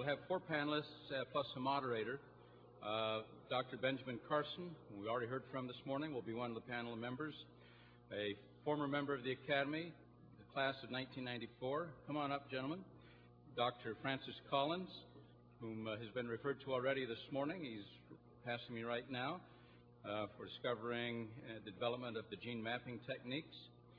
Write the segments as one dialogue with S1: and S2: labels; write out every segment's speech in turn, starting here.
S1: we'll have four panelists plus a moderator. Dr. Benjamin Carson, who we already heard from this morning, will be one of the panel members. A former member of the Academy, the class of 1994. Come on up, gentlemen. Dr. Francis Collins, whom has been referred to already this morning. He's passing me right now for discovering the development of the gene mapping techniques.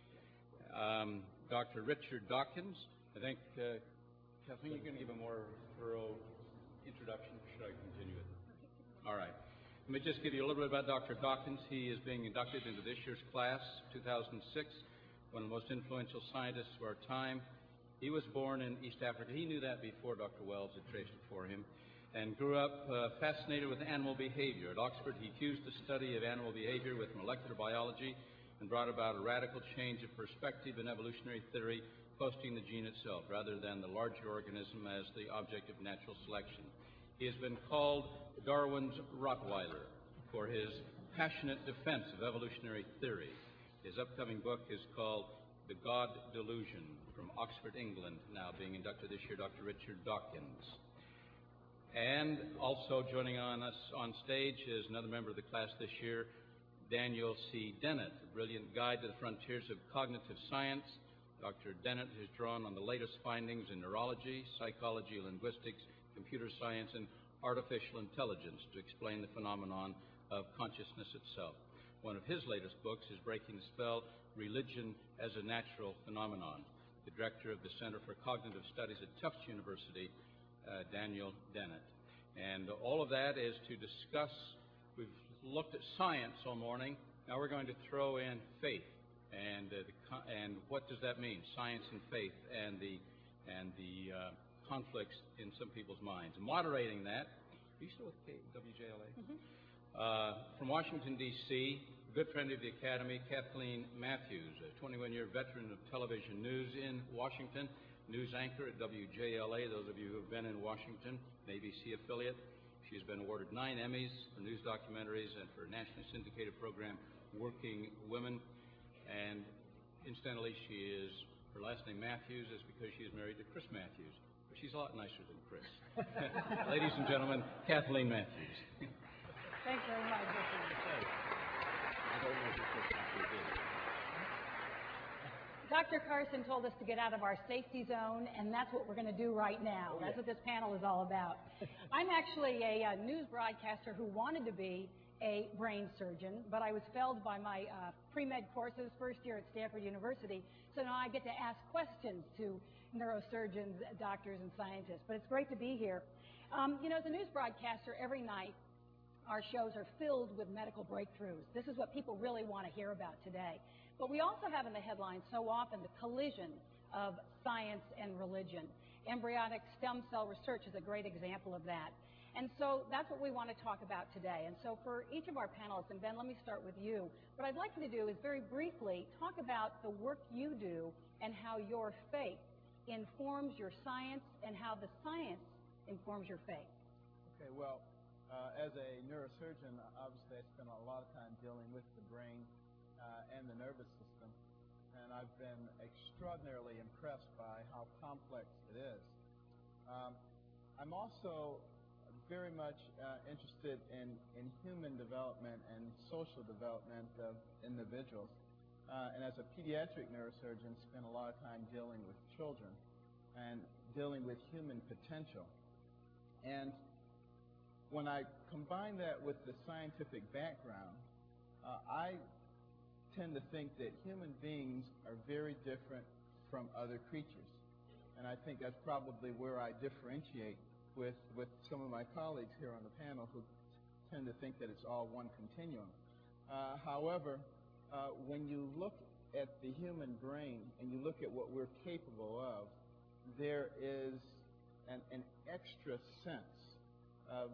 S1: Dr. Richard Dawkins. I think, Kathleen, you're going to give a more thorough introduction, or should I continue it? All right. Let me just give you a little bit about Dr. Dawkins. He is being inducted into this year's class, 2006, one of the most influential scientists of our time. He was born in East Africa. He knew that before Dr. Wells had traced it for him, and grew up fascinated with animal behavior. At Oxford, he fused the study of animal behavior with molecular biology and brought about a radical change of perspective in evolutionary theory, posting the gene itself rather than the larger organism as the object of natural selection. He has been called Darwin's Rottweiler for his passionate defense of evolutionary theory. His upcoming book is called The God Delusion, from Oxford, England, now being inducted this year, Dr. Richard Dawkins. And also joining us on stage is another member of the class this year, Daniel C. Dennett, a brilliant guide to the frontiers of cognitive science. Dr. Dennett has drawn on the latest findings in neurology, psychology, linguistics, computer science, and artificial intelligence to explain the phenomenon of consciousness itself. One of his latest books is Breaking the Spell, Religion as a Natural Phenomenon. The director of the Center for Cognitive Studies at Tufts University, Daniel Dennett. And all of that is to discuss, we've looked at science all morning, now we're going to throw in faith. And what does that mean, science and faith, and the conflicts in some people's minds. And moderating that, are you still with WJLA? Mm-hmm. From Washington, D.C., a good friend of the Academy, Kathleen Matthews, a 21-year veteran of television news in Washington, news anchor at WJLA, those of you who have been in Washington, an ABC affiliate. She's been awarded 9 Emmys for news documentaries and for a nationally syndicated program, Working Women. And incidentally, her last name Matthews is because she is married to Chris Matthews. But she's a lot nicer than Chris. Ladies and gentlemen, Kathleen Matthews.
S2: Thanks very much. Dr. Carson told us to get out of our safety zone, and that's what we're going to do right now. That's what this panel is all about. I'm actually a news broadcaster who wanted to be a brain surgeon, but I was failed by my pre-med courses first year at Stanford University, so now I get to ask questions to neurosurgeons, doctors, and scientists. But it's great to be here. As a news broadcaster, every night our shows are filled with medical breakthroughs. This is what people really want to hear about today. But we also have in the headlines so often the collision of science and religion. Embryonic stem cell research is a great example of that. And so that's what we want to talk about today. And so for each of our panelists, and Ben, let me start with you. What I'd like you to do is very briefly talk about the work you do and how your faith informs your science and how the science informs your faith.
S3: Okay, well, as a neurosurgeon, obviously I spend a lot of time dealing with the brain and the nervous system, and I've been extraordinarily impressed by how complex it is. I'm also very much interested in human development and social development of individuals. And as a pediatric neurosurgeon, spend a lot of time dealing with children and dealing with human potential. And when I combine that with the scientific background, I tend to think that human beings are very different from other creatures. And I think that's probably where I differentiate with some of my colleagues here on the panel who tend to think that it's all one continuum. However, when you look at the human brain and you look at what we're capable of, there is an extra sense of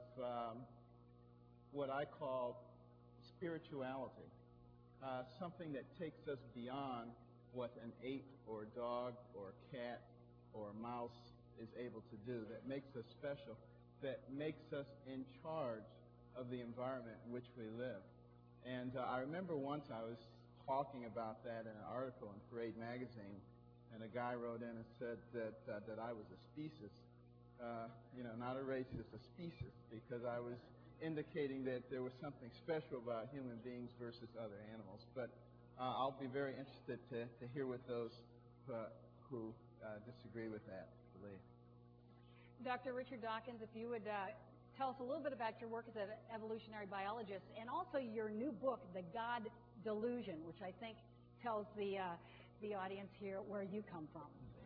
S3: what I call spirituality, something that takes us beyond what an ape or a dog or a cat or a mouse is able to do, that makes us special, that makes us in charge of the environment in which we live. And I remember once I was talking about that in an article in Parade magazine, and a guy wrote in and said that I was a species. not a race, it's a species, because I was indicating that there was something special about human beings versus other animals. But I'll be very interested to hear what those who disagree with that believe.
S2: Dr. Richard Dawkins, if you would tell us a little bit about your work as an evolutionary biologist and also your new book, The God Delusion, which I think tells the audience here where you come from.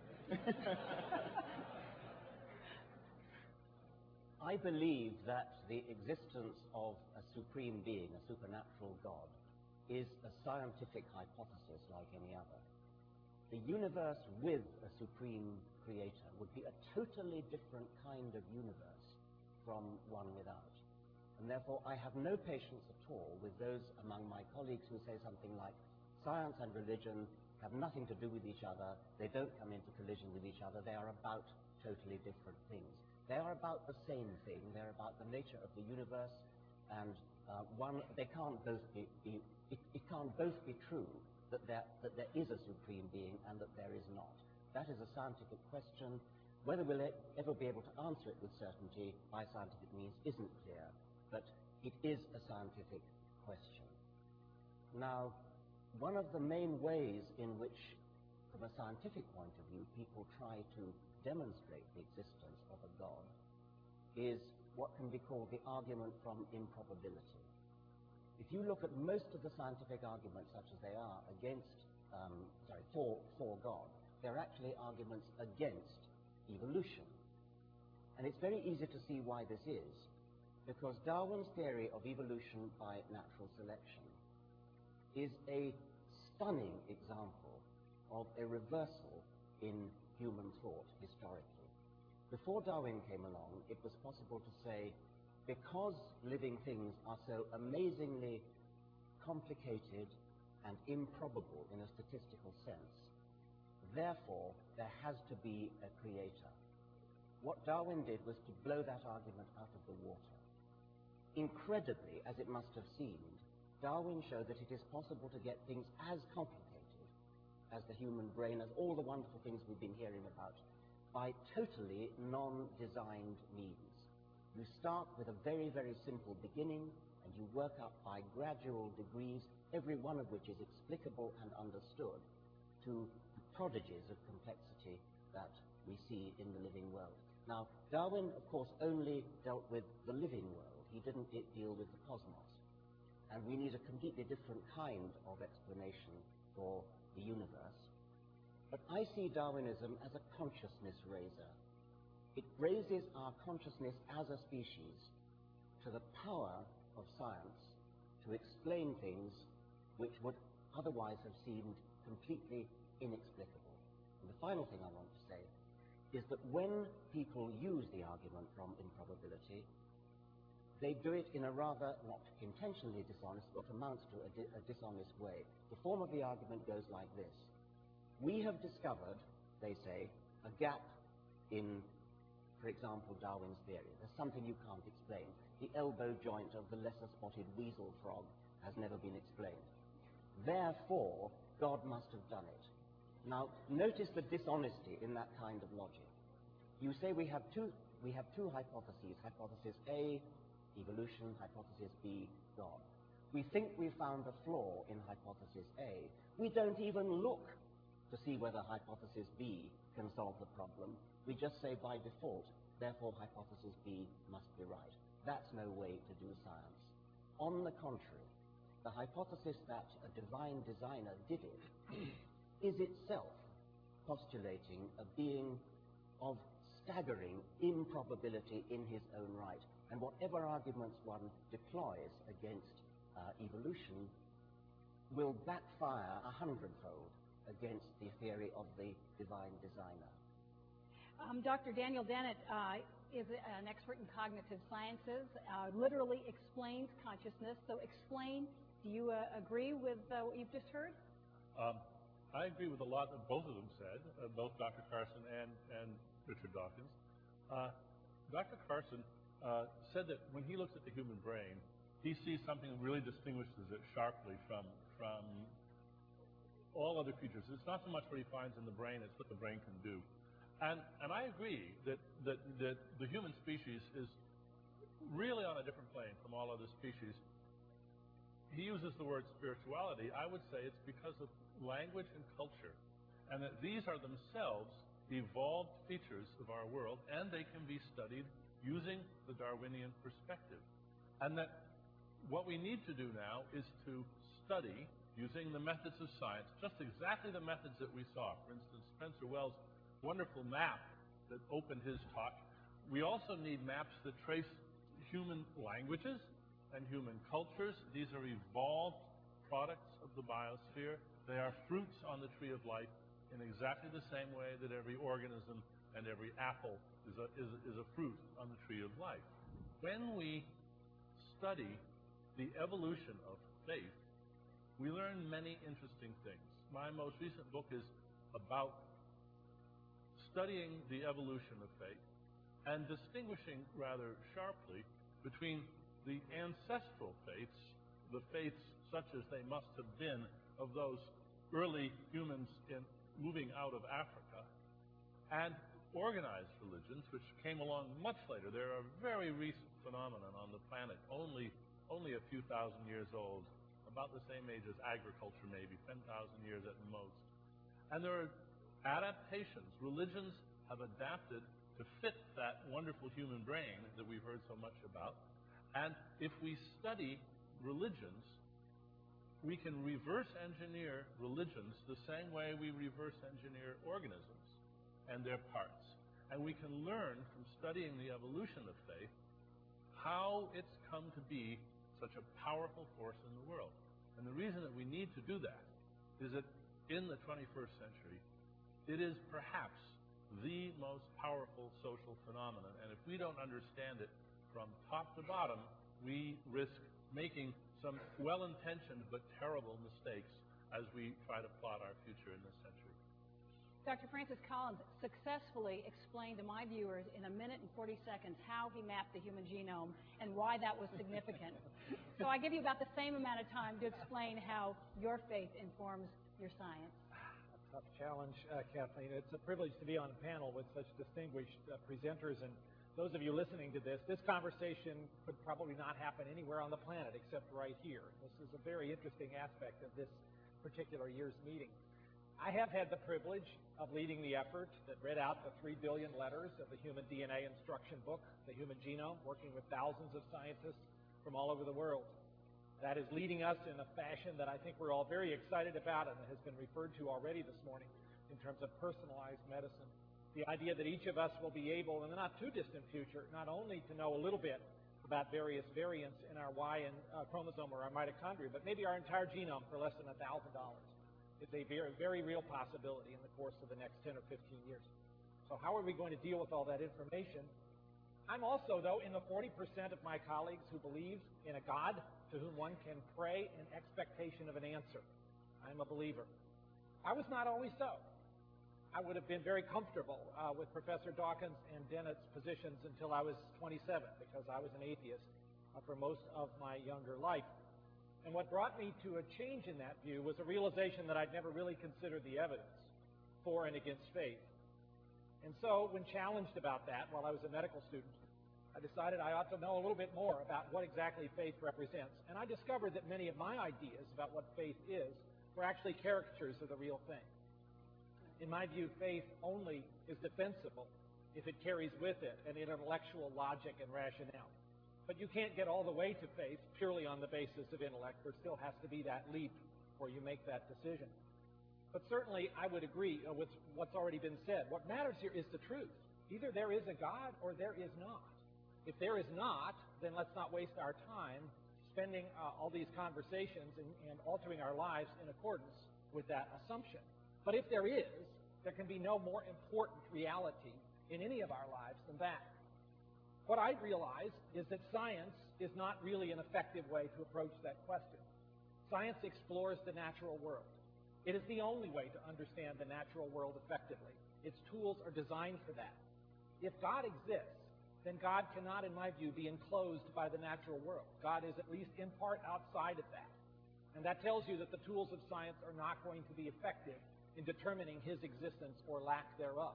S4: I believe that the existence of a supreme being, a supernatural God, is a scientific hypothesis like any other. The universe with a supreme creator would be a totally different kind of universe from one without. And therefore, I have no patience at all with those among my colleagues who say something like, science and religion have nothing to do with each other, they don't come into collision with each other, they are about totally different things. They are about the same thing, they're about the nature of the universe, and they can't both be, it can't both be true that there is a supreme being and that there is not. That is a scientific question. Whether we'll ever be able to answer it with certainty by scientific means isn't clear, but it is a scientific question. Now, one of the main ways in which, from a scientific point of view, people try to demonstrate the existence of a God is what can be called the argument from improbability. If you look at most of the scientific arguments, such as they are for God, they're actually arguments against evolution. And it's very easy to see why this is, because Darwin's theory of evolution by natural selection is a stunning example of a reversal in human thought historically. Before Darwin came along, it was possible to say, because living things are so amazingly complicated and improbable in a statistical sense, therefore there has to be a creator. What Darwin did was to blow that argument out of the water. Incredibly, as it must have seemed, Darwin showed that it is possible to get things as complicated as the human brain, as all the wonderful things we've been hearing about, by totally non-designed means. You start with a very, very simple beginning, and you work up by gradual degrees, every one of which is explicable and understood, to the prodigies of complexity that we see in the living world. Now, Darwin, of course, only dealt with the living world. He didn't deal with the cosmos. And we need a completely different kind of explanation for the universe. But I see Darwinism as a consciousness raiser. It raises our consciousness as a species to the power of science to explain things which would otherwise have seemed completely inexplicable. And the final thing I want to say is that when people use the argument from improbability, they do it in a rather not intentionally dishonest, but amounts to a dishonest way. The form of the argument goes like this. We have discovered, they say, a gap in, for example, Darwin's theory. There's something you can't explain. The elbow joint of the lesser spotted weasel frog has never been explained. Therefore, God must have done it. Now, notice the dishonesty in that kind of logic. You say we have two hypotheses. Hypothesis A, evolution, hypothesis B, God. We think we found a flaw in hypothesis A. We don't even look to see whether hypothesis B can solve the problem. We just say by default, therefore hypothesis B must be right. That's no way to do science. On the contrary, the hypothesis that a divine designer did it is itself postulating a being of staggering improbability in his own right. And whatever arguments one deploys against evolution will backfire 100-fold against the theory of the divine designer.
S2: Dr. Daniel Dennett is an expert in cognitive sciences, literally explains consciousness. So explain, do you agree with what you've just heard?
S5: I agree with a lot that both of them said, both Dr. Carson and Richard Dawkins. Dr. Carson said that when he looks at the human brain, he sees something that really distinguishes it sharply from all other creatures. It's not so much what he finds in the brain, it's what the brain can do. And I agree that the human species is really on a different plane from all other species. He uses the word spirituality. I would say it's because of language and culture, and that these are themselves evolved features of our world, and they can be studied using the Darwinian perspective. And that what we need to do now is to study, using the methods of science, just exactly the methods that we saw. For instance, Spencer Wells' wonderful map that opened his talk. We also need maps that trace human languages and human cultures. These are evolved products of the biosphere. They are fruits on the tree of life in exactly the same way that every organism and every apple is a fruit on the tree of life. When we study the evolution of faith, we learn many interesting things. My most recent book is about studying the evolution of faith and distinguishing rather sharply between the ancestral faiths, the faiths such as they must have been of those early humans in moving out of Africa, and organized religions, which came along much later. They're a very recent phenomenon on the planet, only a few thousand years old, about the same age as agriculture, maybe 10,000 years at most. And there are adaptations. Religions have adapted to fit that wonderful human brain that we've heard so much about. And if we study religions, we can reverse engineer religions the same way we reverse engineer organisms and their parts. And we can learn from studying the evolution of faith how it's come to be such a powerful force in the world. And the reason that we need to do that is that in the 21st century, it is perhaps the most powerful social phenomenon. And if we don't understand it from top to bottom, we risk making some well-intentioned but terrible mistakes as we try to plot our future in this century.
S2: Dr. Francis Collins successfully explained to my viewers in 1 minute and 40 seconds how he mapped the human genome and why that was significant. So I give you about the same amount of time to explain how your faith informs your science.
S6: A tough challenge, Kathleen. It's a privilege to be on a panel with such distinguished presenters. And those of you listening to this conversation could probably not happen anywhere on the planet except right here. This is a very interesting aspect of this particular year's meeting. I have had the privilege of leading the effort that read out the 3 billion letters of the Human DNA Instruction Book, the Human Genome, working with thousands of scientists from all over the world. That is leading us in a fashion that I think we're all very excited about and that has been referred to already this morning in terms of personalized medicine. The idea that each of us will be able, in the not too distant future, not only to know a little bit about various variants in our Y and chromosome or our mitochondria, but maybe our entire genome for less than $1,000. It's a very, very real possibility in the course of the next 10 or 15 years. So how are we going to deal with all that information? I'm also, though, in the 40% of my colleagues who believe in a God to whom one can pray in expectation of an answer. I'm a believer. I was not always so. I would have been very comfortable with Professor Dawkins and Dennett's positions until I was 27, because I was an atheist for most of my younger life. And what brought me to a change in that view was a realization that I'd never really considered the evidence for and against faith. And so, when challenged about that while I was a medical student, I decided I ought to know a little bit more about what exactly faith represents. And I discovered that many of my ideas about what faith is were actually caricatures of the real thing. In my view, faith only is defensible if it carries with it an intellectual logic and rationale. But you can't get all the way to faith purely on the basis of intellect. There still has to be that leap where you make that decision. But certainly, I would agree with what's already been said. What matters here is the truth. Either there is a God or there is not. If there is not, then let's not waste our time spending all these conversations and altering our lives in accordance with that assumption. But if there is, there can be no more important reality in any of our lives than that. What I realize is that science is not really an effective way to approach that question. Science explores the natural world. It is the only way to understand the natural world effectively. Its tools are designed for that. If God exists, then God cannot, in my view, be enclosed by the natural world. God is at least in part outside of that. And that tells you that the tools of science are not going to be effective in determining his existence or lack thereof.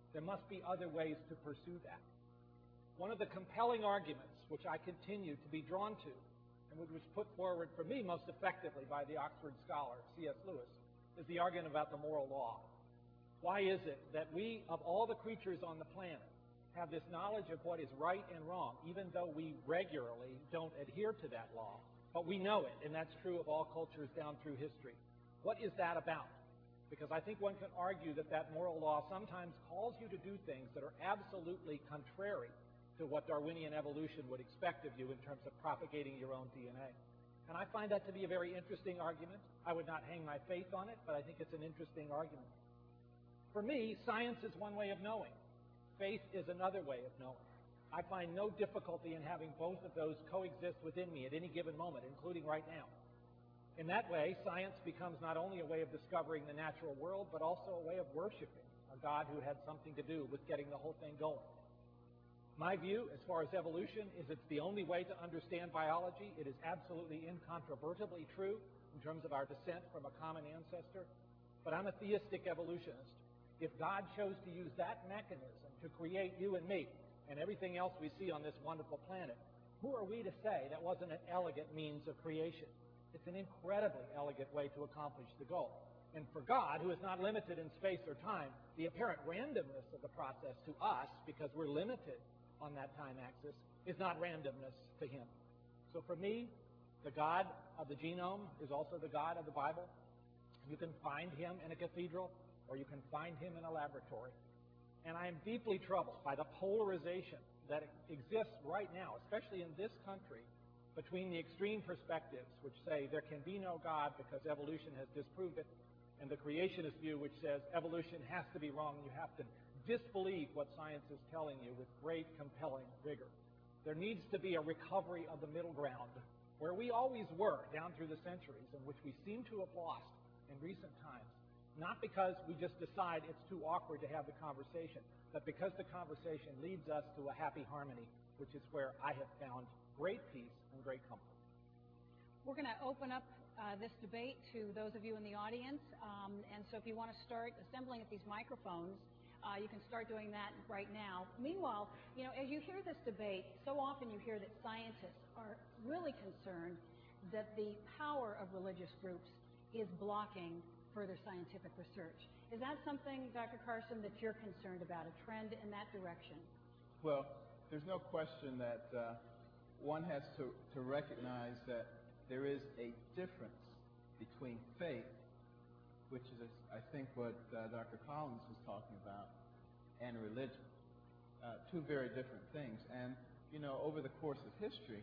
S6: There must be other ways to pursue that. One of the compelling arguments which I continue to be drawn to, and which was put forward for me most effectively by the Oxford scholar C.S. Lewis, is the argument about the moral law. Why is it that we, of all the creatures on the planet, have this knowledge of what is right and wrong, even though we regularly don't adhere to that law? But we know it, and that's true of all cultures down through history. What is that about? Because I think one can argue that that moral law sometimes calls you to do things that are absolutely contrary to what Darwinian evolution would expect of you in terms of propagating your own DNA. And I find that to be a very interesting argument. I would not hang my faith on it, but I think it's an interesting argument. For me, science is one way of knowing. Faith is another way of knowing. I find no difficulty in having both of those coexist within me at any given moment, including right now. In that way, science becomes not only a way of discovering the natural world, but also a way of worshiping a God who had something to do with getting the whole thing going. My view, as far as evolution, is it's the only way to understand biology. It is absolutely incontrovertibly true in terms of our descent from a common ancestor. But I'm a theistic evolutionist. If God chose to use that mechanism to create you and me and everything else we see on this wonderful planet, who are we to say that wasn't an elegant means of creation? It's an incredibly elegant way to accomplish the goal. And for God, who is not limited in space or time, the apparent randomness of the process to us, because we're limited on that time axis, is not randomness to him. So for me, the God of the genome is also the God of the Bible. You can find him in a cathedral, or you can find him in a laboratory. And I am deeply troubled by the polarization that exists right now, especially in this country, between the extreme perspectives which say there can be no God because evolution has disproved it, and the creationist view which says evolution has to be wrong. You have to disbelieve what science is telling you with great, compelling vigor. There needs to be a recovery of the middle ground, where we always were down through the centuries, and which we seem to have lost in recent times, not because we just decide it's too awkward to have the conversation, but because the conversation leads us to a happy harmony, which is where I have found great peace and great comfort.
S2: We're going to open up this debate to those of you in the audience, and so if you want to start assembling at these microphones, you can start doing that right now. Meanwhile, as you hear this debate, so often you hear that scientists are really concerned that the power of religious groups is blocking further scientific research. Is that something, Dr. Carson, that you're concerned about, a trend in that direction?
S3: Well, there's no question that one has to recognize that there is a difference between faith, which is, I think, what Dr. Collins was talking about, and religion. Two very different things. And, over the course of history,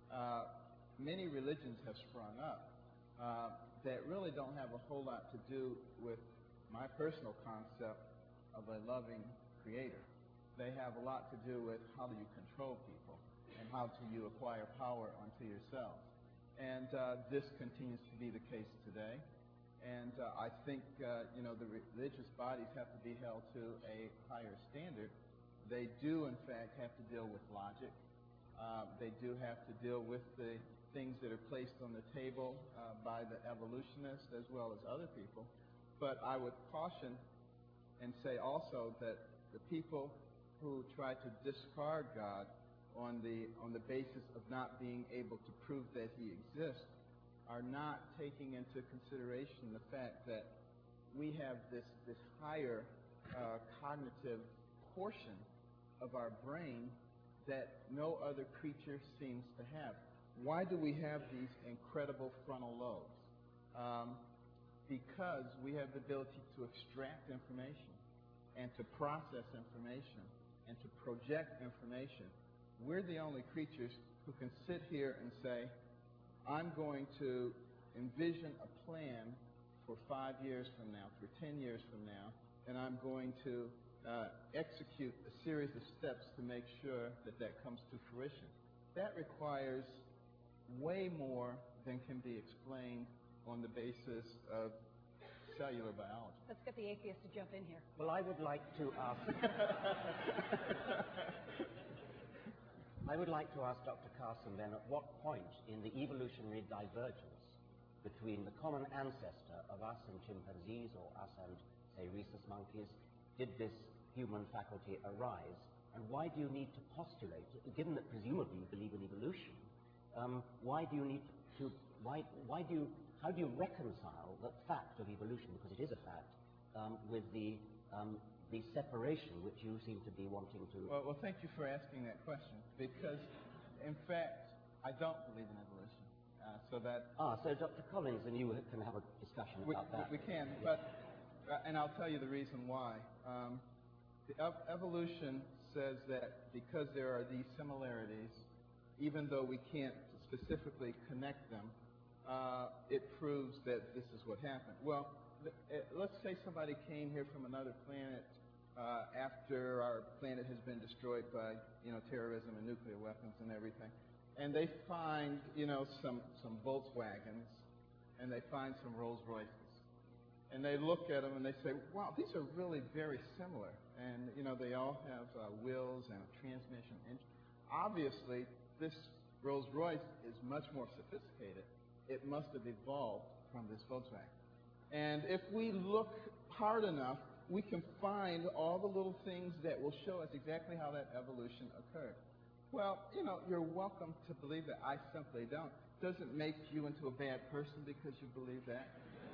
S3: many religions have sprung up that really don't have a whole lot to do with my personal concept of a loving creator. They have a lot to do with how do you control people and how do you acquire power unto yourself. And this continues to be the case today. And I think, the religious bodies have to be held to a higher standard. They do, in fact, have to deal with logic. They do have to deal with the things that are placed on the table by the evolutionists as well as other people. But I would caution and say also that the people who try to discard God on the basis of not being able to prove that he exists are not taking into consideration the fact that we have this higher cognitive portion of our brain that no other creature seems to have. Why do we have these incredible frontal lobes? Because we have the ability to extract information and to process information and to project information. We're the only creatures who can sit here and say, I'm going to envision a plan for 5 years from now, for 10 years from now, and I'm going to execute a series of steps to make sure that that comes to fruition. That requires way more than can be explained on the basis of cellular biology.
S2: Let's get the atheist to jump in here.
S4: Well, I would like to ask... I would like to ask Dr. Carson then, at what point in the evolutionary divergence between the common ancestor of us and chimpanzees, or us and, say, rhesus monkeys, did this human faculty arise? And why do you need to postulate, given that presumably you believe in evolution, how do you reconcile the fact of evolution, because it is a fact, with the separation which you seem to be wanting to...
S3: Well, thank you for asking that question, because, in fact, I don't believe in evolution. So Dr. Collins and you can have a discussion about that. We can, and I'll tell you the reason why. Evolution says that because there are these similarities, even though we can't specifically connect them, it proves that this is what happened. Well, let's say somebody came here from another planet after our planet has been destroyed by, terrorism and nuclear weapons and everything, and they find, some Volkswagens, and they find some Rolls Royces, and they look at them and they say, wow, these are really very similar, and they all have wheels and a transmission engine. Obviously, this Rolls Royce is much more sophisticated. It must have evolved from this Volkswagen. And if we look hard enough, we can find all the little things that will show us exactly how that evolution occurred. Well, you're welcome to believe that. I simply don't. Doesn't make you into a bad person because you believe that.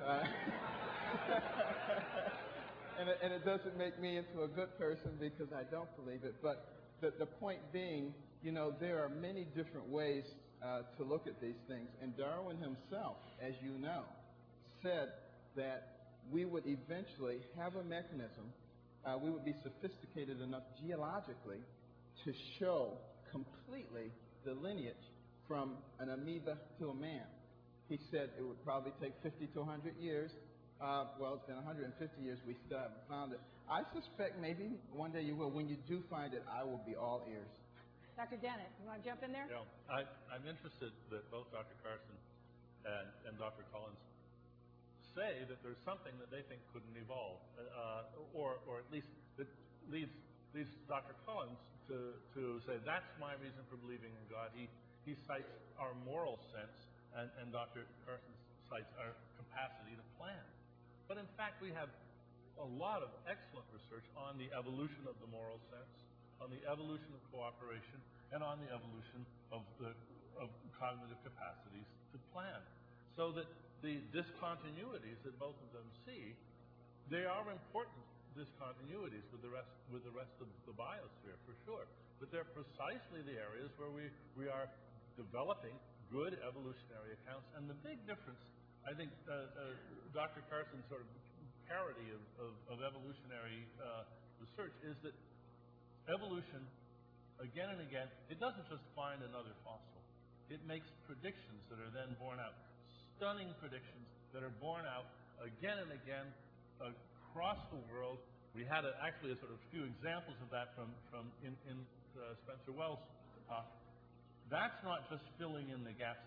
S3: And it doesn't make me into a good person because I don't believe it. But the point being, there are many different ways to look at these things. And Darwin himself, as you know, said that we would eventually have a mechanism, we would be sophisticated enough geologically to show completely the lineage from an amoeba to a man. He said it would probably take 50 to 100 years. Well, it's been 150 years, we still haven't found it. I suspect maybe one day you will. When you do find it, I will be all ears.
S2: Dr. Dennett, you want to jump in there?
S5: Yeah, I'm interested that both Dr. Carson and Dr. Collins say that there's something that they think couldn't evolve, or at least that leads Dr. Collins to say that's my reason for believing in God. He cites our moral sense, and Dr. Carson cites our capacity to plan. But in fact, we have a lot of excellent research on the evolution of the moral sense, on the evolution of cooperation, and on the evolution of cognitive capacities to plan. So that the discontinuities that both of them see, they are important discontinuities with the rest of the biosphere, for sure. But they're precisely the areas where we are developing good evolutionary accounts. And the big difference, I think, Dr. Carson's sort of parody of evolutionary research is that evolution, again and again, it doesn't just find another fossil. It makes predictions that are then borne out, stunning predictions that are borne out again and again across the world. We had actually a sort of few examples of that from Spencer Wells' talk. That's not just filling in the gaps.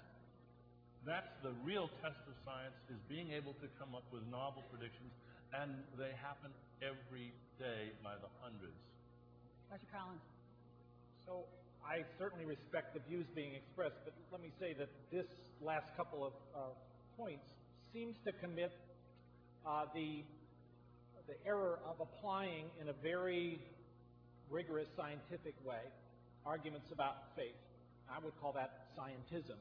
S5: That's the real test of science, is being able to come up with novel predictions, and they happen every day by the hundreds.
S2: Dr. Collins.
S6: So I certainly respect the views being expressed, but let me say that this last couple of points seems to commit the error of applying in a very rigorous scientific way arguments about faith. I would call that scientism.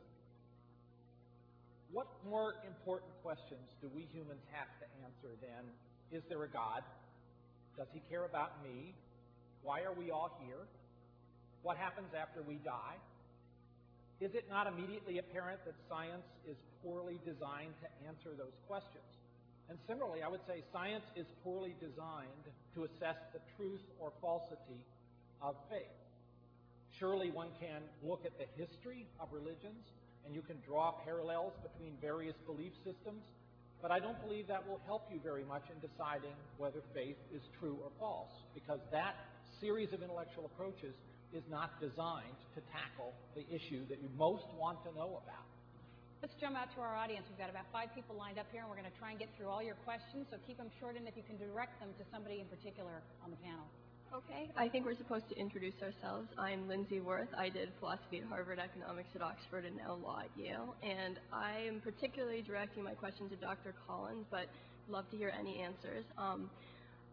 S6: What more important questions do we humans have to answer than, is there a God? Does he care about me? Why are we all here? What happens after we die? Is it not immediately apparent that science is poorly designed to answer those questions? And similarly, I would say science is poorly designed to assess the truth or falsity of faith. Surely one can look at the history of religions, and you can draw parallels between various belief systems, but I don't believe that will help you very much in deciding whether faith is true or false, because that series of intellectual approaches is not designed to tackle the issue that you most want to know about.
S2: Let's jump out to our audience. We've got about 5 people lined up here, and we're going to try and get through all your questions, so keep them short, and if you can direct them to somebody in particular on the panel.
S7: Okay, I think we're supposed to introduce ourselves. I'm Lindsay Worth. I did philosophy at Harvard, economics at Oxford, and now law at Yale. And I am particularly directing my question to Dr. Collins, but love to hear any answers.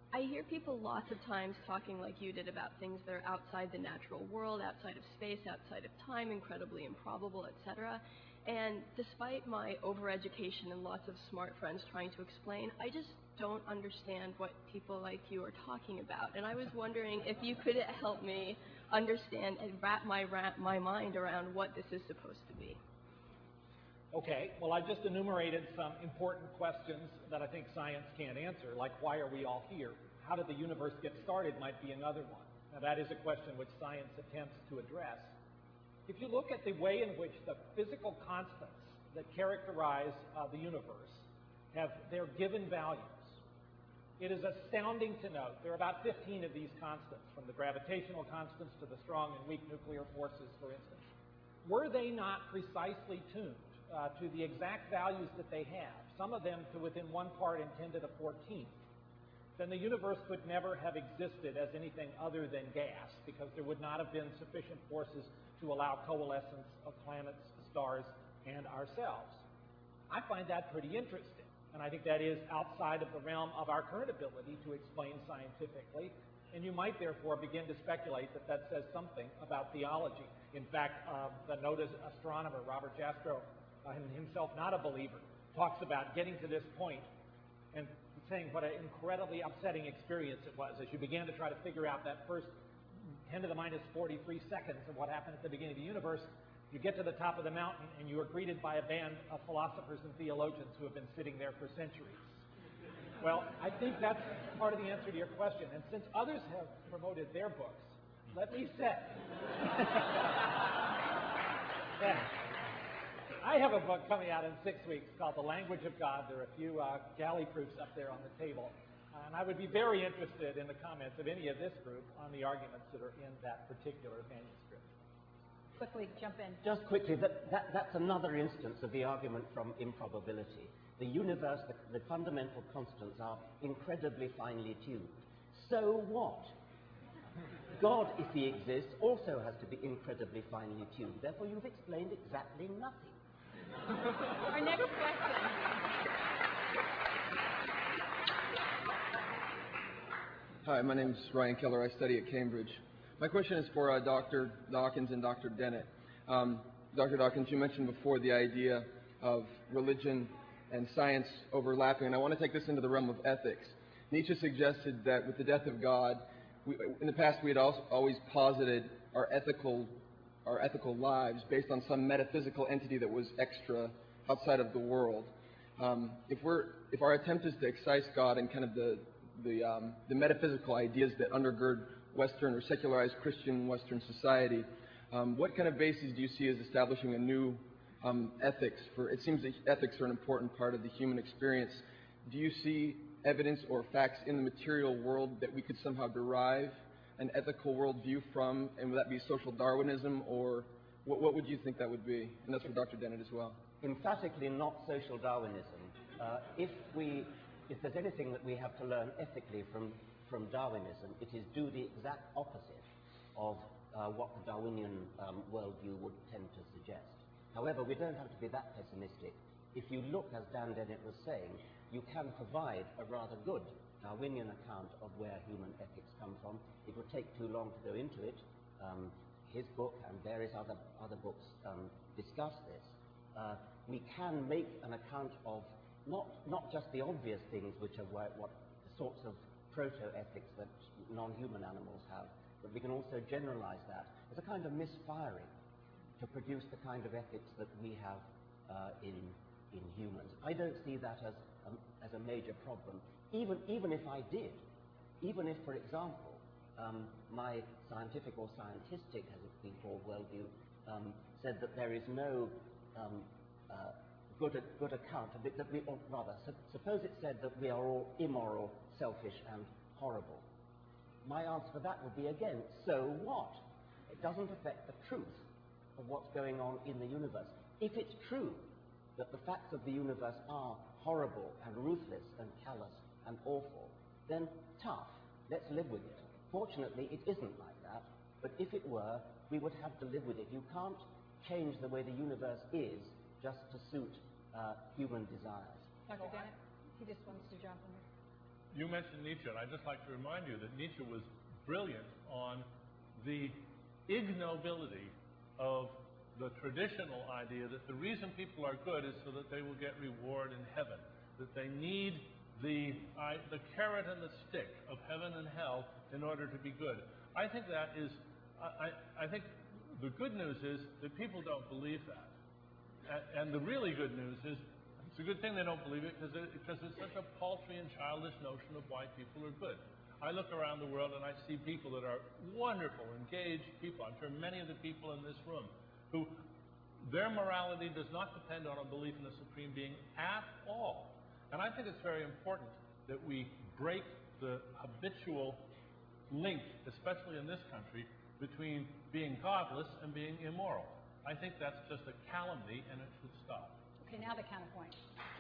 S7: I hear people lots of times talking like you did about things that are outside the natural world, outside of space, outside of time, incredibly improbable, etc. And despite my overeducation and lots of smart friends trying to explain, I just don't understand what people like you are talking about. And I was wondering if you could help me understand and wrap my mind around what this is supposed to be.
S6: Okay, well, I just enumerated some important questions that I think science can't answer, like why are we all here? How did the universe get started might be another one. Now, that is a question which science attempts to address. If you look at the way in which the physical constants that characterize the universe have their given values, it is astounding to note there are about 15 of these constants, from the gravitational constants to the strong and weak nuclear forces, for instance. Were they not precisely tuned to the exact values that they have, some of them to within 1 part in 10 to the 14th, then the universe could never have existed as anything other than gas, because there would not have been sufficient forces to allow coalescence of planets, stars, and ourselves. I find that pretty interesting, and I think that is outside of the realm of our current ability to explain scientifically, and you might therefore begin to speculate that that says something about theology. In fact, the noted astronomer Robert Jastrow, himself not a believer, talks about getting to this point and saying what an incredibly upsetting experience it was as you began to try to figure out that first 10 to the minus 43 seconds of what happened at the beginning of the universe. You get to the top of the mountain and you are greeted by a band of philosophers and theologians who have been sitting there for centuries. Well, I think that's part of the answer to your question. And since others have promoted their books, let me say, I have a book coming out in 6 weeks called The Language of God. There are a few galley proofs up there on the table. And I would be very interested in the comments of any of this group on the arguments that are in that particular manuscript.
S2: Quickly, jump in.
S4: Just quickly, that's another instance of the argument from improbability. The universe, the fundamental constants are incredibly finely tuned. So what? God, if he exists, also has to be incredibly finely tuned. Therefore, you've explained exactly nothing.
S2: Our next question.
S8: Hi, my name is Ryan Keller. I study at Cambridge. My question is for Dr. Dawkins and Dr. Dennett. Dr. Dawkins, you mentioned before the idea of religion and science overlapping, and I want to take this into the realm of ethics. Nietzsche suggested that with the death of God, in the past we had always posited our ethical lives based on some metaphysical entity that was extra, outside of the world. If our attempt is to excise God and kind of the metaphysical ideas that undergird Western or secularized Christian Western society, what kind of basis do you see as establishing a new ethics? It seems that ethics are an important part of the human experience. Do you see evidence or facts in the material world that we could somehow derive an ethical worldview from, and would that be social Darwinism, or what would you think that would be? And that's for Dr. Dennett as well.
S4: Emphatically not social Darwinism. If there's anything that we have to learn ethically from Darwinism, it is do the exact opposite of what the Darwinian worldview would tend to suggest. However, we don't have to be that pessimistic. If you look, as Dan Dennett was saying, you can provide a rather good Darwinian account of where human ethics come from. It would take too long to go into it. His book and various other books discuss this. We can make an account of not just the obvious things, which are what the sorts of proto-ethics that non-human animals have, but we can also generalize that as a kind of misfiring to produce the kind of ethics that we have in humans. I don't see that as a major problem, even if I did. Even if, for example, my scientific or scientistic, as it's been called, worldview said that there is no good account of it, that we, or rather, suppose it said that we are all immoral, selfish, and horrible. My answer for that would be, again, so what? It doesn't affect the truth of what's going on in the universe. If it's true that the facts of the universe are horrible and ruthless and callous and awful, then tough, let's live with it. Fortunately, it isn't like that, but if it were, we would have to live with it. You can't change the way the universe is just to suit human desires.
S2: Dr. Dennett, he just wants to jump in there.
S5: you mentioned Nietzsche, and I'd just like to remind you that Nietzsche was brilliant on the ignobility of the traditional idea that the reason people are good is so that they will get reward in heaven, that they need the carrot and the stick of heaven and hell in order to be good. I think that is, I think the good news is that people don't believe that. And the really good news is, it's a good thing they don't believe it because it's such a paltry and childish notion of why people are good. I look around the world and I see people that are wonderful, engaged people. I'm sure many of the people in this room who their morality does not depend on a belief in a supreme being at all. And I think it's very important that we break the habitual link, especially in this country, between being godless and being immoral. I think that's just a calumny and it should stop.
S2: Okay, now the counterpoint.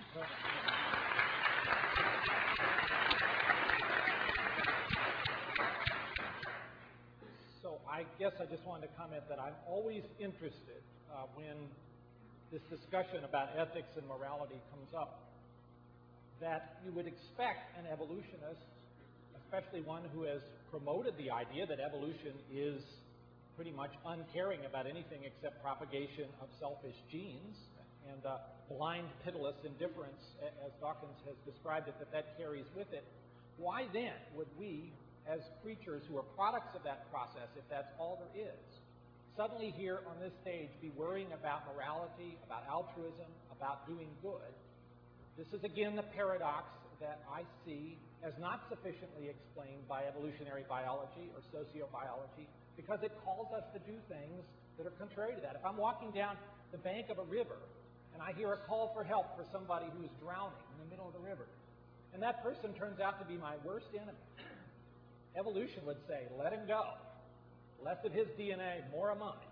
S6: So I guess I just wanted to comment that I'm always interested when this discussion about ethics and morality comes up, that you would expect an evolutionist, especially one who has promoted the idea that evolution is pretty much uncaring about anything except propagation of selfish genes and blind, pitiless indifference, as Dawkins has described it, that carries with it. Why then would we, as creatures who are products of that process, if that's all there is, suddenly here on this stage be worrying about morality, about altruism, about doing good? This is again the paradox that I see as not sufficiently explained by evolutionary biology or sociobiology, because it calls us to do things that are contrary to that. If I'm walking down the bank of a river and I hear a call for help for somebody who's drowning in the middle of the river, and that person turns out to be my worst enemy, evolution would say, let him go. Less of his DNA, more of mine.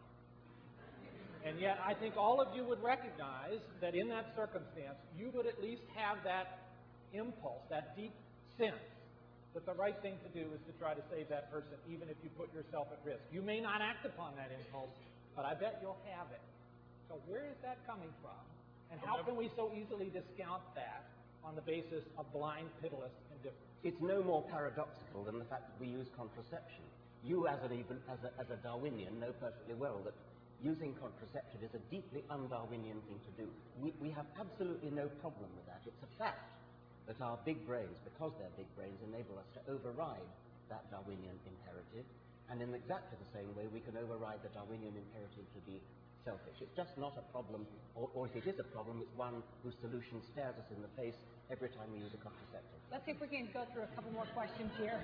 S6: And yet I think all of you would recognize that in that circumstance, you would at least have that impulse, that deep sense that the right thing to do is to try to save that person, even if you put yourself at risk. You may not act upon that impulse, but I bet you'll have it. So where is that coming from? And how can we so easily discount that on the basis of blind, pitiless indifference?
S4: It's no more paradoxical than the fact that we use contraception. You, as a Darwinian, know perfectly well that using contraception is a deeply un-Darwinian thing to do. We have absolutely no problem with that. It's a fact that our big brains, because they're big brains, enable us to override that Darwinian imperative, and in exactly the same way we can override the Darwinian imperative to be selfish. It's just not a problem, or if it is a problem, it's one whose solution stares us in the face every time we use a contraceptive.
S2: Let's see if we can go through a couple more questions here.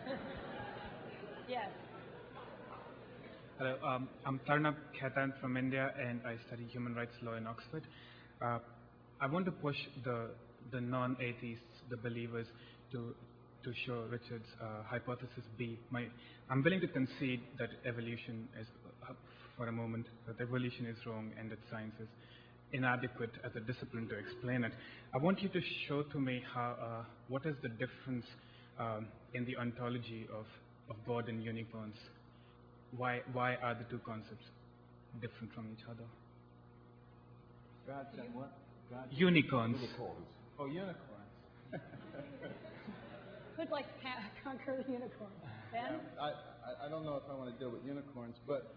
S2: Yes.
S9: Hello, I'm Tarnab Khaitan from India, and I study human rights law in Oxford. I want to push the non-atheists, the believers, to show Richard's hypothesis B. I'm willing to concede that evolution is, for a moment, that evolution is wrong and that science is inadequate as a discipline to explain it. I want you to show to me how what is the difference in the ontology of God and unicorns. Why are the two concepts different from each other?
S3: God said what? God said
S9: Unicorns.
S4: Unicorns.
S3: Oh, unicorns.
S2: Who'd like to conquer the unicorn? Ben?
S3: I don't know if I want to deal with unicorns, but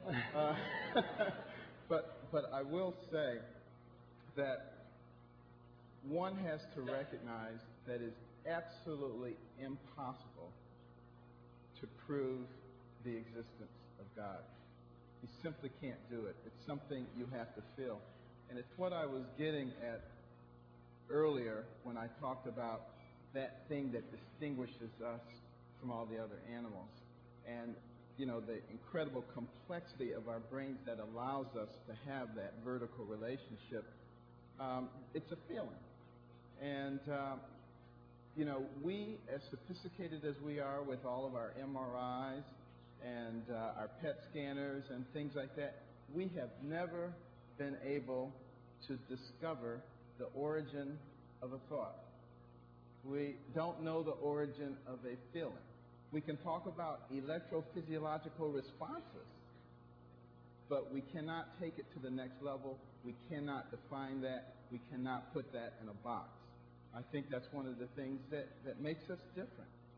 S3: but I will say that one has to recognize that it's absolutely impossible to prove the existence of God. You simply can't do it. It's something you have to feel. And it's what I was getting at earlier when I talked about that thing that distinguishes us from all the other animals. And, you know, the incredible complexity of our brains that allows us to have that vertical relationship. It's a feeling. And, you know, we, as sophisticated as we are with all of our MRIs and our PET scanners and things like that, we have never been able to discover the origin of a thought. We don't know the origin of a feeling. We can talk about electrophysiological responses, but we cannot take it to the next level. We cannot define that. We cannot put that in a box. I think that's one of the things that makes us different.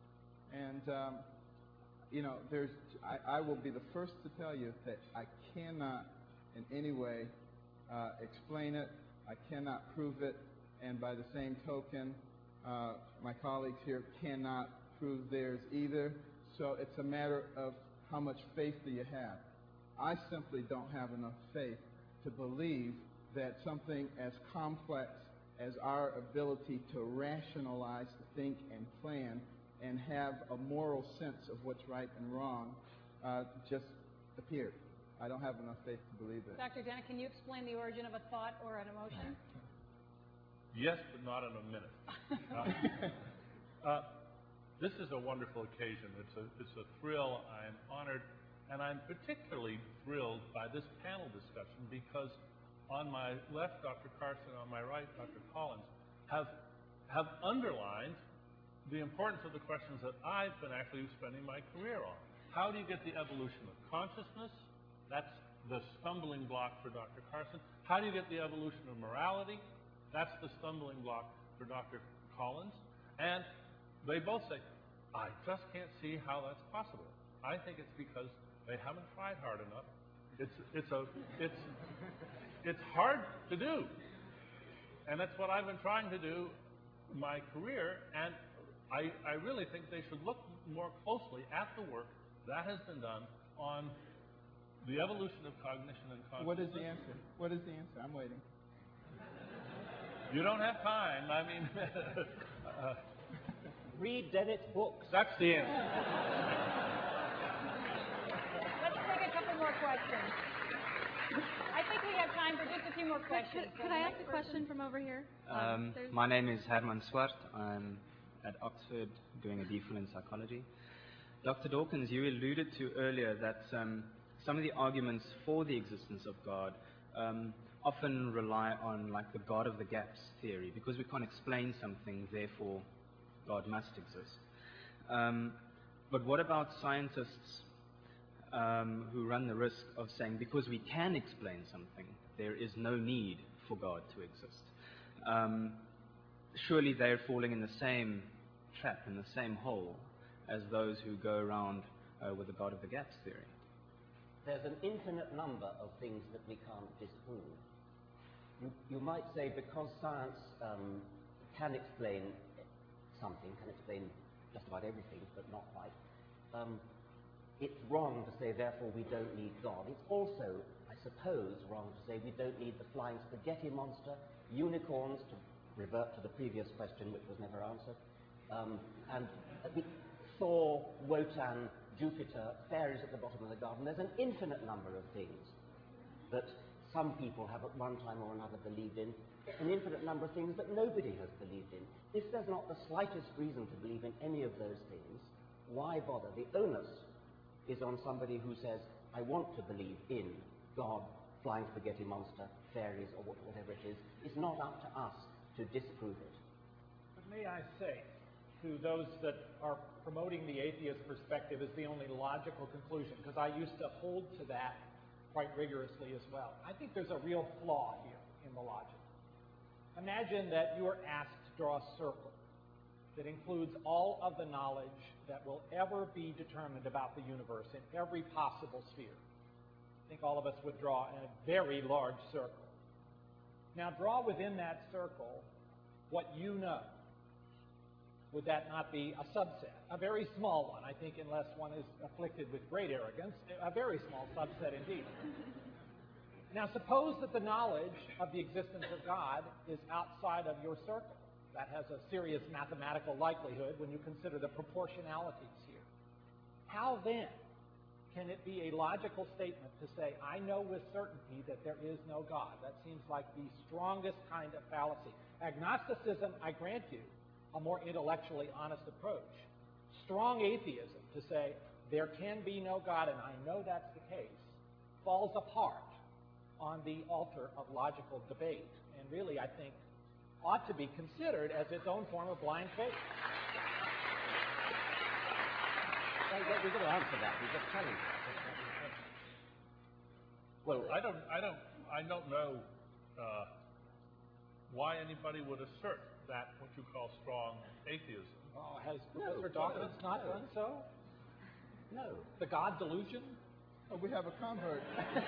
S3: And, I will be the first to tell you that I cannot in any way explain it. I cannot prove it. And by the same token, my colleagues here cannot prove theirs either. So it's a matter of how much faith do you have. I simply don't have enough faith to believe that something as complex as our ability to rationalize, think, and plan and have a moral sense of what's right and wrong just appeared. I don't have enough faith to believe it.
S2: Dr. Dennett, can you explain the origin of a thought or an emotion?
S5: Yes, but not in a minute. This is a wonderful occasion. It's a thrill. I'm honored, and I'm particularly thrilled by this panel discussion because on my left, Dr. Carson, on my right, Dr. Collins, have underlined the importance of the questions that I've been actually spending my career on. How do you get the evolution of consciousness? That's the stumbling block for Dr. Carson. How do you get the evolution of morality? That's the stumbling block for Dr. Collins. And they both say, I just can't see how that's possible. I think it's because they haven't tried hard enough. It's hard to do. And that's what I've been trying to do my career. And I really think they should look more closely at the work that has been done on the evolution of cognition and consciousness.
S3: What is the answer? What is the answer? I'm waiting.
S5: You don't have time. I mean,
S4: Read Dennett's books.
S5: that's the answer.
S2: Let's take a couple more questions. I think we have time for just a few more questions.
S10: Could I ask a question from over here?
S11: My name is Herman Swart. I'm at Oxford doing a DPhil in psychology. Dr. Dawkins, you alluded to earlier that some of the arguments for the existence of God often rely on like the God of the gaps theory. Because we can't explain something, therefore God must exist. But what about scientists who run the risk of saying because we can explain something, there is no need for God to exist? Surely they're falling in the same trap, in the same hole, as those who go around with the God of the gaps theory.
S4: There's an infinite number of things that we can't disprove. You might say because science can explain something, can explain just about everything, but not quite, it's wrong to say therefore we don't need God. It's also, I suppose, wrong to say we don't need the flying spaghetti monster, unicorns, to revert to the previous question which was never answered, and Thor, Wotan, Jupiter, fairies at the bottom of the garden. There's an infinite number of things that some people have at one time or another believed in, an infinite number of things that nobody has believed in. If there's not the slightest reason to believe in any of those things, why bother? The onus is on somebody who says, I want to believe in God, flying spaghetti monster, fairies, or whatever it is. It's not up to us to disprove it.
S6: But may I say, to those that are promoting the atheist perspective as the only logical conclusion, because I used to hold to that quite rigorously as well. I think there's a real flaw here in the logic. Imagine that you are asked to draw a circle that includes all of the knowledge that will ever be determined about the universe in every possible sphere. I think all of us would draw a very large circle. Now draw within that circle what you know. Would that not be a subset? A very small one, I think, unless one is afflicted with great arrogance, a very small subset indeed. Now suppose that the knowledge of the existence of God is outside of your circle. That has a serious mathematical likelihood when you consider the proportionalities here. How then can it be a logical statement to say, I know with certainty that there is no God? That seems like the strongest kind of fallacy. Agnosticism, I grant you, a more intellectually honest approach. Strong atheism, to say there can be no God and I know that's the case, falls apart on the altar of logical debate, and really, I think, ought to be considered as its own form of blind faith.
S4: We're going to answer that. We're just telling you.
S5: Well, I don't know why anybody would assert that what you call strong atheism.
S6: Oh, has Professor Dawkins not done so?
S4: No.
S6: The God delusion?
S3: Oh, we have a convert.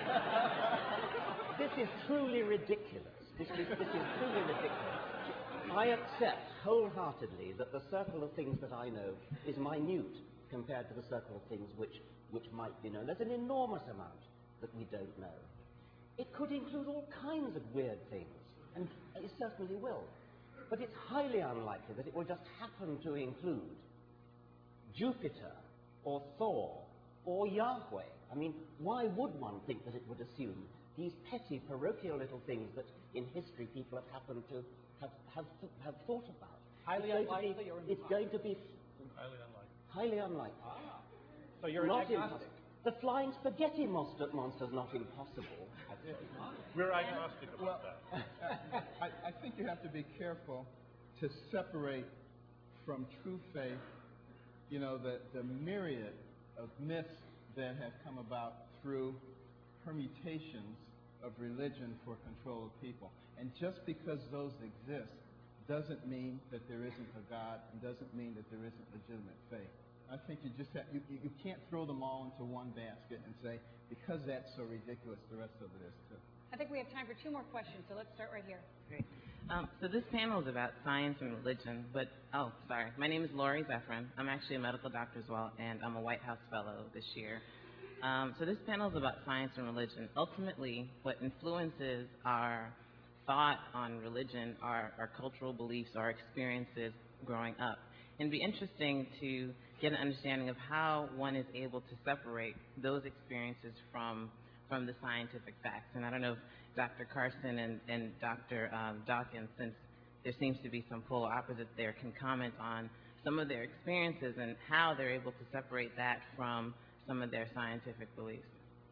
S4: This is truly ridiculous. This is truly ridiculous. I accept wholeheartedly that the circle of things that I know is minute compared to the circle of things which might be known. There's an enormous amount that we don't know. It could include all kinds of weird things, and it certainly will. But it's highly unlikely that it will just happen to include Jupiter or Thor or Yahweh. I mean, why would one think that it would assume these petty, parochial little things that in history people have happened to have thought about?
S6: Highly unlikely, or
S4: it's going to be
S5: Highly unlikely.
S4: highly unlikely.
S6: So you're
S4: Not
S6: agnostic.
S4: impossible. The flying spaghetti monster's not impossible.
S5: We're agnostic
S3: Well,
S5: about that.
S3: I think you have to be careful to separate from true faith, the myriad of myths that have come about through permutations of religion for control of people. And just because those exist doesn't mean that there isn't a God and doesn't mean that there isn't legitimate faith. I think you just you can't throw them all into one basket and say, because that's so ridiculous, the rest of it is too.
S2: I think we have time for 2 more questions, so let's start right here.
S12: Great. So this panel is about science and religion, but, my name is Lori Zephyrin. I'm actually a medical doctor as well, and I'm a White House Fellow this year. So this panel is about science and religion. Ultimately, what influences our thought on religion are our cultural beliefs, our experiences growing up. And it'd be interesting to get an understanding of how one is able to separate those experiences from the scientific facts. And I don't know if Dr. Carson and Dr. Dawkins, since there seems to be some polar opposites there, can comment on some of their experiences and how they're able to separate that from some of their scientific beliefs.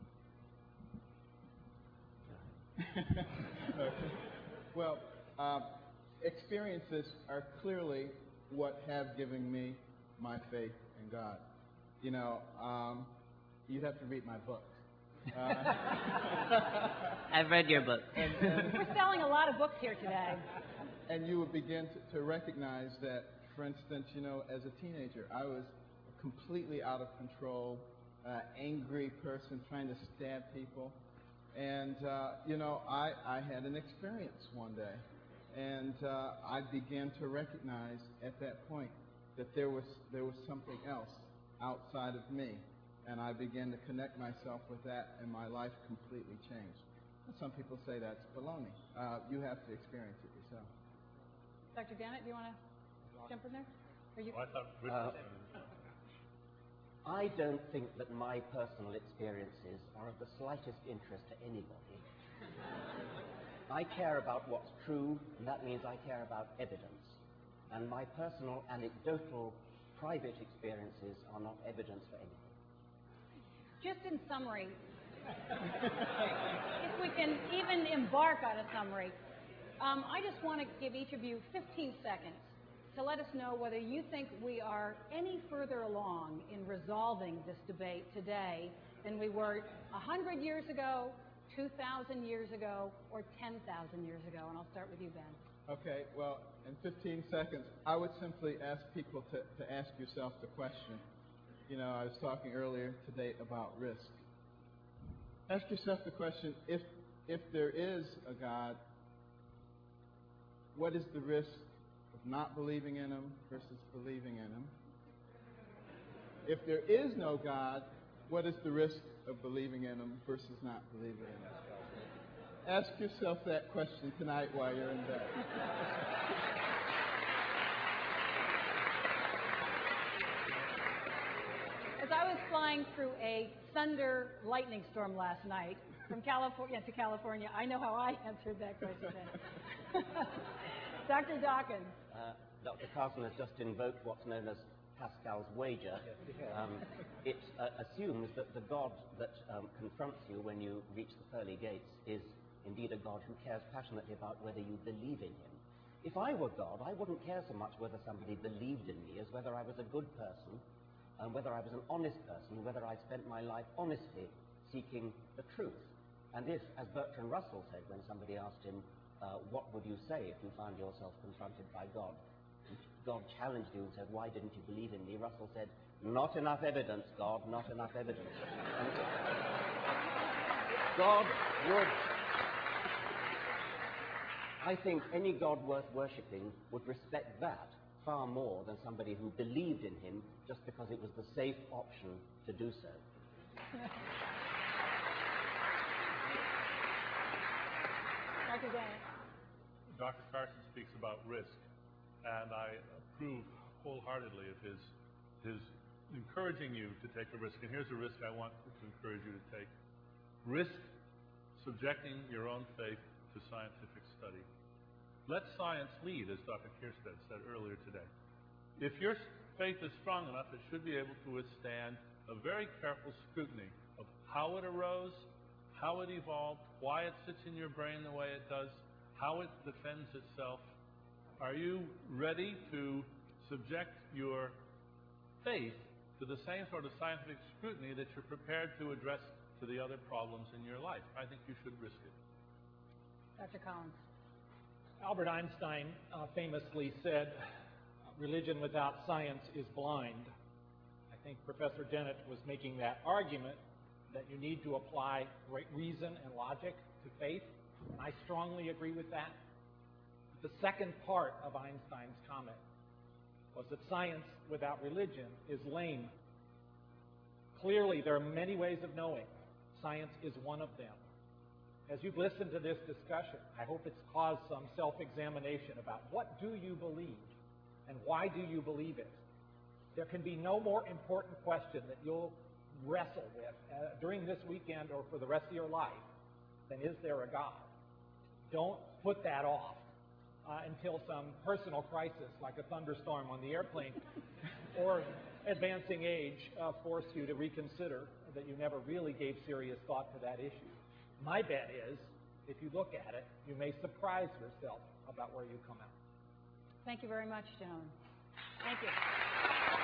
S3: Okay. Well, experiences are clearly what have given me my faith in God. You'd have to read my book.
S12: I've read your book.
S2: We're selling a lot of books here today.
S3: And you would begin to recognize that, for instance, as a teenager, I was a completely out of control, angry person trying to stab people. And, I had an experience one day. And I began to recognize at that point that there was something else outside of me. And I began to connect myself with that, and my life completely changed. And some people say that's baloney. You have to experience it yourself.
S2: Dr. Dennett, do you want to jump in there? Or you...
S5: I thought Richard
S4: I don't think that my personal experiences are of the slightest interest to anybody. I care about what's true, and that means I care about evidence. And my personal, anecdotal, private experiences are not evidence for anything.
S2: Just in summary, if we can even embark on a summary, I just want to give each of you 15 seconds to let us know whether you think we are any further along in resolving this debate today than we were 100 years ago, 2,000 years ago, or 10,000 years ago. And I'll start with you, Ben.
S3: Okay, well, in 15 seconds, I would simply ask people to ask yourself the question. I was talking earlier today about risk. Ask yourself the question, if there is a God, what is the risk of not believing in him versus believing in him? If there is no God, what is the risk of believing in him versus not believing in him? Ask yourself that question tonight while you're in bed.
S2: As I was flying through a thunder lightning storm last night from California to California, I know how I answered that question. Dr. Dawkins.
S4: Dr. Carson has just invoked what's known as Pascal's wager. It assumes that the God that confronts you when you reach the pearly gates is indeed a God who cares passionately about whether you believe in him. If I were God, I wouldn't care so much whether somebody believed in me as whether I was a good person, and whether I was an honest person, whether I spent my life honestly seeking the truth. And if, as Bertrand Russell said when somebody asked him, what would you say if you found yourself confronted by God? God challenged you and said, why didn't you believe in me? Russell said, not enough evidence, God, not enough evidence. And God would... I think any God worth worshipping would respect that far more than somebody who believed in him just because it was the safe option to do so.
S2: Dr. Dennett.
S5: Dr. Carson speaks about risk, and I approve wholeheartedly of his encouraging you to take a risk. And here's a risk I want to encourage you to take. Risk subjecting your own faith to scientific study. Let science lead, as Dr. Kierstead said earlier today. If your faith is strong enough, it should be able to withstand a very careful scrutiny of how it arose, how it evolved, why it sits in your brain the way it does, how it defends itself. Are you ready to subject your faith to the same sort of scientific scrutiny that you're prepared to address to the other problems in your life? I think you should risk it.
S2: Dr. Collins.
S6: Albert Einstein famously said, religion without science is blind. I think Professor Dennett was making that argument that you need to apply reason and logic to faith, and I strongly agree with that. The second part of Einstein's comment was that science without religion is lame. Clearly, there are many ways of knowing. Science is one of them. As you've listened to this discussion, I hope it's caused some self-examination about what do you believe and why do you believe it. There can be no more important question that you'll wrestle with during this weekend or for the rest of your life than is there a God? Don't put that off until some personal crisis like a thunderstorm on the airplane or advancing age force you to reconsider that you never really gave serious thought to that issue. My bet is, if you look at it, you may surprise yourself about where you come out.
S2: Thank you very much, gentlemen. Thank you.